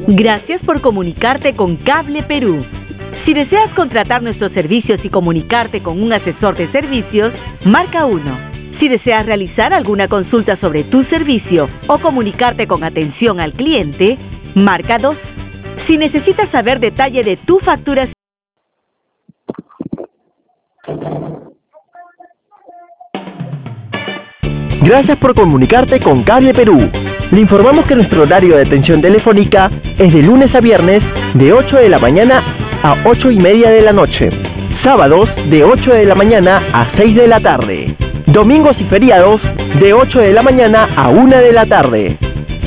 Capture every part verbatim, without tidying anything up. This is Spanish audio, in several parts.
Gracias por comunicarte con Cable Perú. Si deseas contratar nuestros servicios y comunicarte con un asesor de servicios, marca uno. Si deseas realizar alguna consulta sobre tu servicio o comunicarte con atención al cliente, marca dos. Si necesitas saber detalle de tu facturación, Gracias por comunicarte con Cable Perú. Le informamos que nuestro horario de atención telefónica es de lunes a viernes de ocho de la mañana a ocho y media de la noche. Sábados de ocho de la mañana a seis de la tarde. Domingos y feriados de ocho de la mañana a una de la tarde.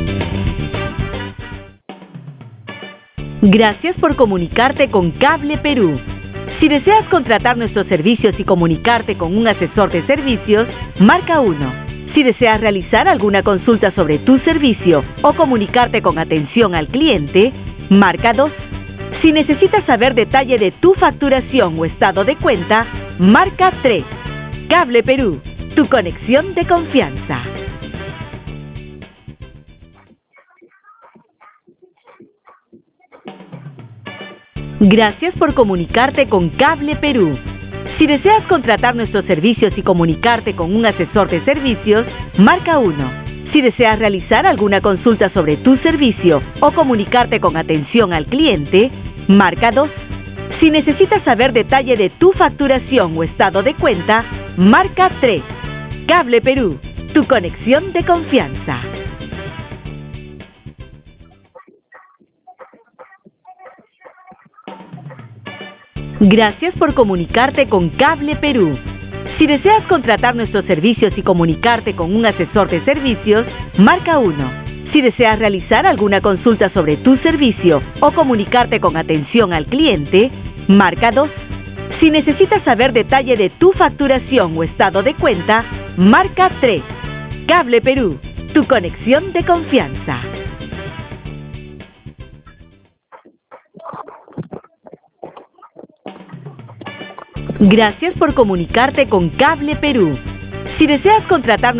Gracias por comunicarte con Cable Perú. Si deseas contratar nuestros servicios y comunicarte con un asesor de servicios, marca uno. Si deseas realizar alguna consulta sobre tu servicio o comunicarte con atención al cliente, marca dos. Si necesitas saber detalle de tu facturación o estado de cuenta, marca tres. Cable Perú, tu conexión de confianza. Gracias por comunicarte con Cable Perú. Si deseas contratar nuestros servicios y comunicarte con un asesor de servicios, marca uno. Si deseas realizar alguna consulta sobre tu servicio o comunicarte con atención al cliente, marca dos. Si necesitas saber detalle de tu facturación o estado de cuenta, marca tres. Cable Perú, tu conexión de confianza. Gracias por comunicarte con Cable Perú. Si deseas contratar nuestros servicios y comunicarte con un asesor de servicios, marca uno. Si deseas realizar alguna consulta sobre tu servicio o comunicarte con atención al cliente, marca dos. Si necesitas saber detalle de tu facturación o estado de cuenta, marca tres. Cable Perú, tu conexión de confianza. Gracias por comunicarte con Cable Perú. Si deseas contratar